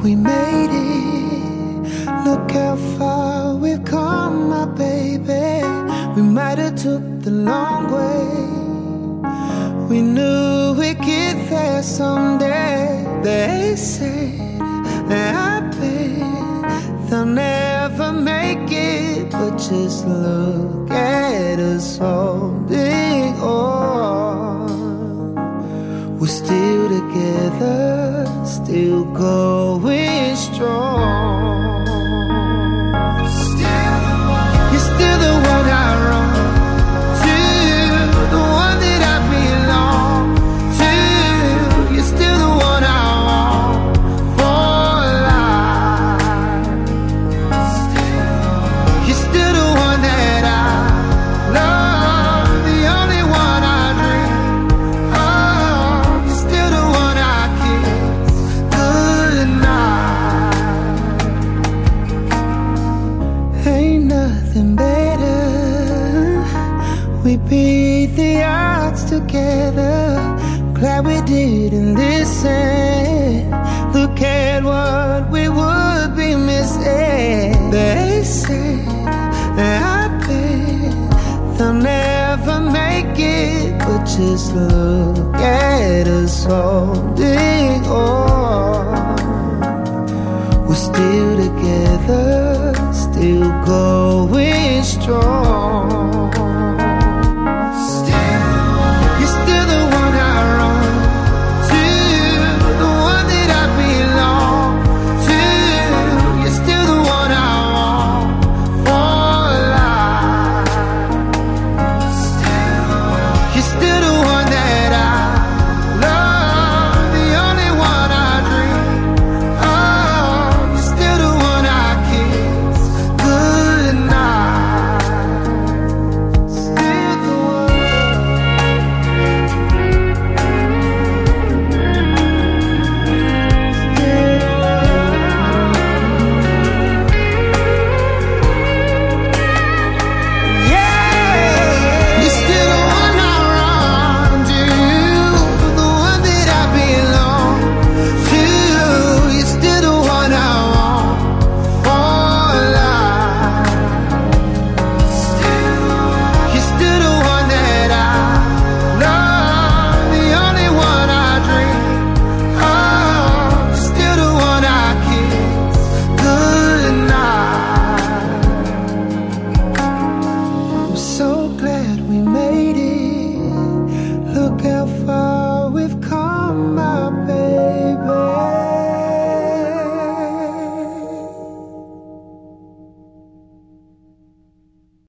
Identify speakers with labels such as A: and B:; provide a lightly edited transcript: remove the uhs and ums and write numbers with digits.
A: We made it, look how far we've come, my baby. We might have took the long way. We knew we'd get there someday. They said that I bet they'll never make it, but just look at us holding on. We're still together, still going strong. You're still the one I run to, the one that I belong to. You're still the one I want for life. You're still the one that I love, the only one I dream. Oh, you're still the one I kiss goodnight. Ain't nothing better. We beat the odds together. Glad we didn't listen. Look at what we would be missing. They said that I bet they'll never make it, but just look at us holding on. We're still together, still going strong.